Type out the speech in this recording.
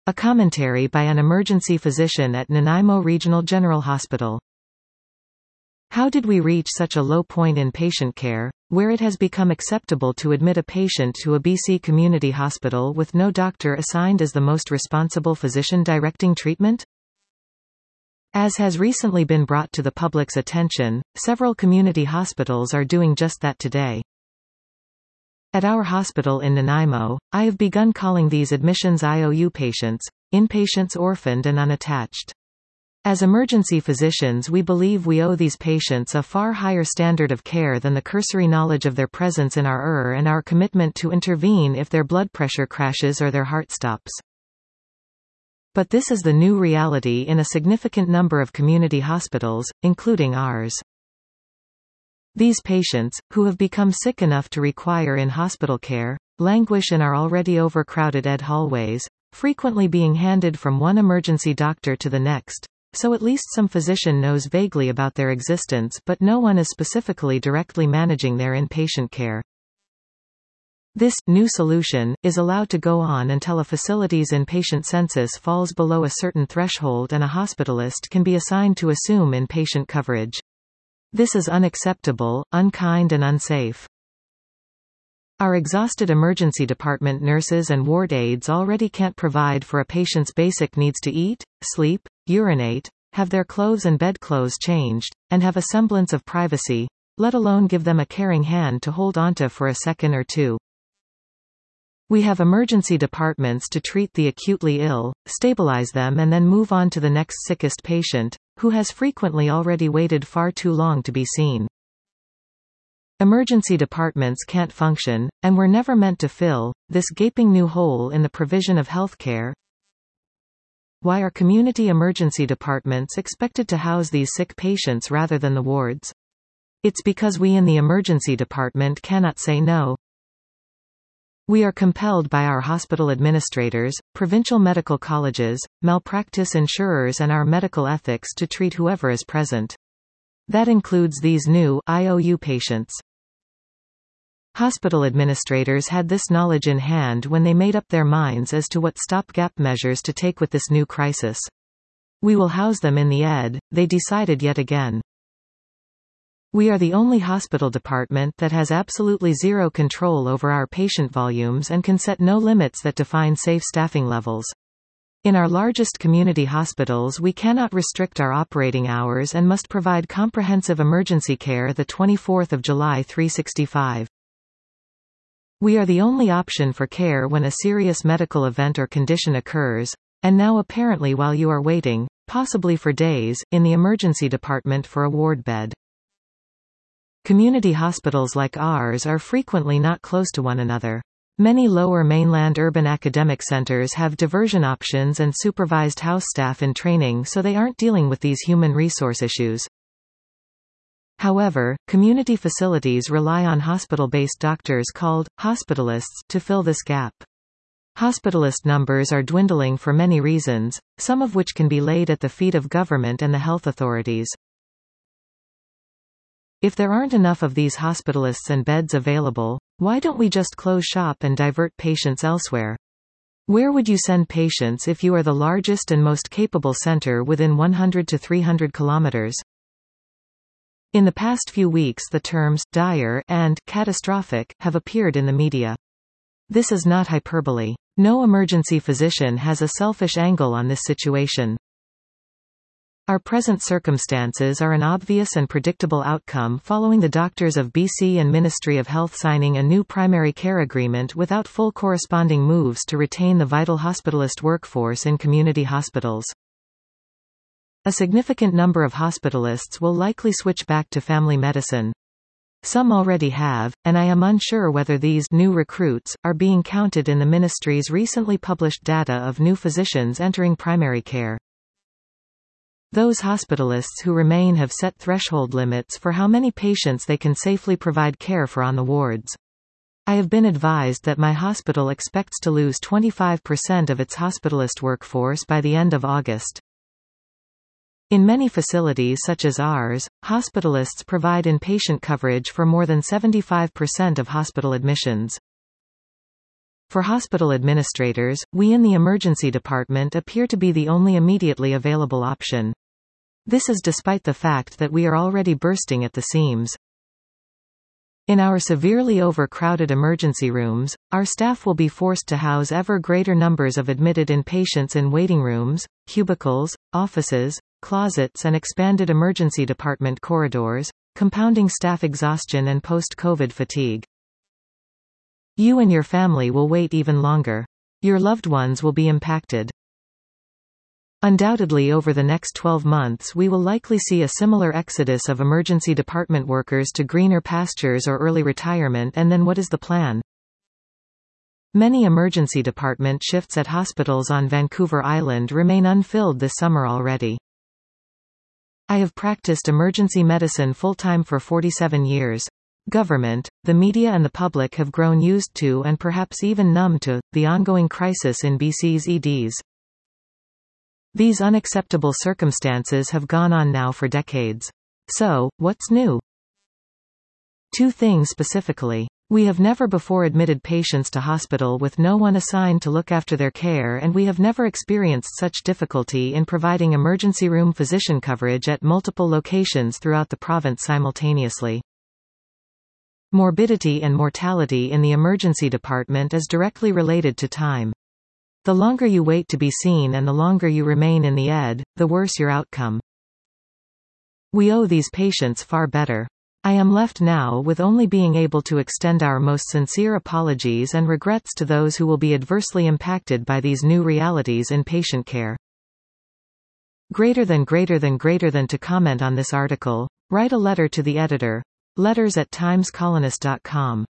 A commentary by an emergency physician at Nanaimo Regional General Hospital. How did we reach such a low point in patient care, where it has become acceptable to admit a patient to a BC community hospital with no doctor assigned as the most responsible physician directing treatment? As has recently been brought to the public's attention, several community hospitals are doing just that today. At our hospital in Nanaimo, I have begun calling these admissions IOU patients, inpatients orphaned and unattached. As emergency physicians, we believe we owe these patients a far higher standard of care than the cursory knowledge of their presence in our ER and our commitment to intervene if their blood pressure crashes or their heart stops. But this is the new reality in a significant number of community hospitals, including ours. These patients, who have become sick enough to require in-hospital care, languish in our already overcrowded ED hallways, frequently being handed from one emergency doctor to the next, so at least some physician knows vaguely about their existence but no one is specifically directly managing their inpatient care. This new solution is allowed to go on until a facility's inpatient census falls below a certain threshold and a hospitalist can be assigned to assume inpatient coverage. This is unacceptable, unkind and unsafe. Our exhausted emergency department nurses and ward aides already can't provide for a patient's basic needs to eat, sleep, urinate, have their clothes and bedclothes changed, and have a semblance of privacy, let alone give them a caring hand to hold onto for a second or two. We have emergency departments to treat the acutely ill, stabilize them and then move on to the next sickest patient, who has frequently already waited far too long to be seen. Emergency departments can't function, and were never meant to fill, this gaping new hole in the provision of health care. Why are community emergency departments expected to house these sick patients rather than the wards? It's because we in the emergency department cannot say no. We are compelled by our hospital administrators, provincial medical colleges, malpractice insurers and our medical ethics to treat whoever is present. That includes these new IOU patients. Hospital administrators had this knowledge in hand when they made up their minds as to what stopgap measures to take with this new crisis. We will house them in the ED, they decided yet again. We are the only hospital department that has absolutely zero control over our patient volumes and can set no limits that define safe staffing levels. In our largest community hospitals we cannot restrict our operating hours and must provide comprehensive emergency care the 24th of July 365. We are the only option for care when a serious medical event or condition occurs, and now apparently while you are waiting, possibly for days, in the emergency department for a ward bed. Community hospitals like ours are frequently not close to one another. Many lower mainland urban academic centers have diversion options and supervised house staff in training so they aren't dealing with these human resource issues. However, community facilities rely on hospital-based doctors called hospitalists to fill this gap. Hospitalist numbers are dwindling for many reasons, some of which can be laid at the feet of government and the health authorities. If there aren't enough of these hospitalists and beds available, why don't we just close shop and divert patients elsewhere? Where would you send patients if you are the largest and most capable center within 100 to 300 kilometers? In the past few weeks the terms dire and catastrophic have appeared in the media. This is not hyperbole. No emergency physician has a selfish angle on this situation. Our present circumstances are an obvious and predictable outcome following the doctors of BC and Ministry of Health signing a new primary care agreement without full corresponding moves to retain the vital hospitalist workforce in community hospitals. A significant number of hospitalists will likely switch back to family medicine. Some already have, and I am unsure whether these new recruits are being counted in the ministry's recently published data of new physicians entering primary care. Those hospitalists who remain have set threshold limits for how many patients they can safely provide care for on the wards. I have been advised that my hospital expects to lose 25% of its hospitalist workforce by the end of August. In many facilities such as ours, hospitalists provide inpatient coverage for more than 75% of hospital admissions. For hospital administrators, we in the emergency department appear to be the only immediately available option. This is despite the fact that we are already bursting at the seams. In our severely overcrowded emergency rooms, our staff will be forced to house ever greater numbers of admitted inpatients in waiting rooms, cubicles, offices, closets and expanded emergency department corridors, compounding staff exhaustion and post-COVID fatigue. You and your family will wait even longer. Your loved ones will be impacted. Undoubtedly over the next 12 months we will likely see a similar exodus of emergency department workers to greener pastures or early retirement, and then what is the plan? Many emergency department shifts at hospitals on Vancouver Island remain unfilled this summer already. I have practiced emergency medicine full-time for 47 years. Government, the media and the public have grown used to and perhaps even numb to the ongoing crisis in BC's EDs. These unacceptable circumstances have gone on now for decades. So, what's new? Two things specifically. We have never before admitted patients to hospital with no one assigned to look after their care, and we have never experienced such difficulty in providing emergency room physician coverage at multiple locations throughout the province simultaneously. Morbidity and mortality in the emergency department is directly related to time. The longer you wait to be seen and the longer you remain in the ED, the worse your outcome. We owe these patients far better. I am left now with only being able to extend our most sincere apologies and regrets to those who will be adversely impacted by these new realities in patient care. Greater than to comment on this article, write a letter to the editor. letters@timescolonist.com